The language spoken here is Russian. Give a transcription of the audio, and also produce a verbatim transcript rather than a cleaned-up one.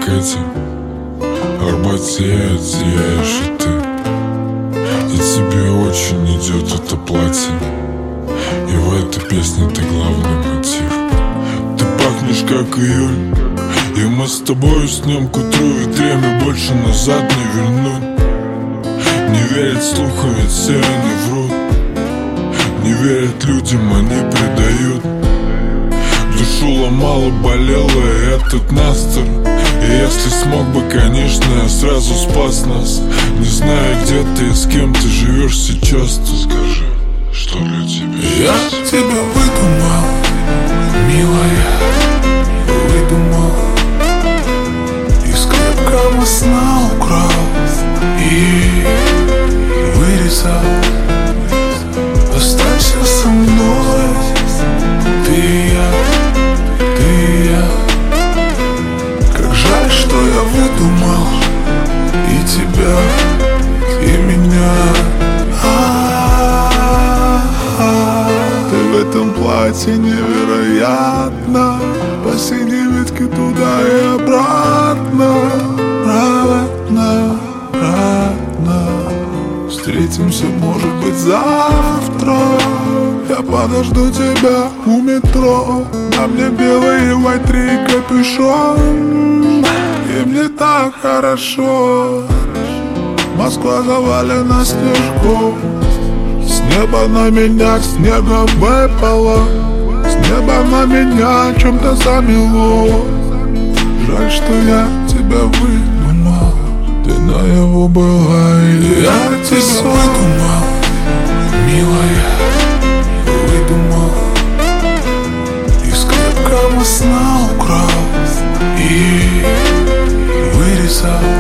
закате Арбатеет, зияешь и ты. И тебе очень идет это платье, и в этой песне ты главный мотив. Ты пахнешь как июль, и мы с тобой уснем к утру, и время больше назад не вернуть. Не верят слухам, ведь все они врут. Не верят людям, они предают. Душу ломало, болело, и этот настр. И если смог бы, конечно, я сразу спас нас. Не знаю, где ты и с кем ты живешь сейчас, то скажи, что для тебя я счастье? тебя выдумал, милая, выдумал. Из крепкого сна украл и вырезал. Останься со мной, ты и я, ты и я. Как жаль, что я выдумал и тебя, и меня. А-а-а. Ты в этом платье невероятно, по синей ветке туда и обратно, обратно, обратно. Встретимся, может быть, завтра. Я подожду тебя у метро. На мне белый white три капюшон, и мне так хорошо. Москва завалена снежком. С неба на меня снегом выпало. С неба на меня чем-то замело. Жаль, что я тебя выдумал. Ты наяву была, и я тебя выдумал, милая, выдумал. Из крепкого сна украл и вырезал.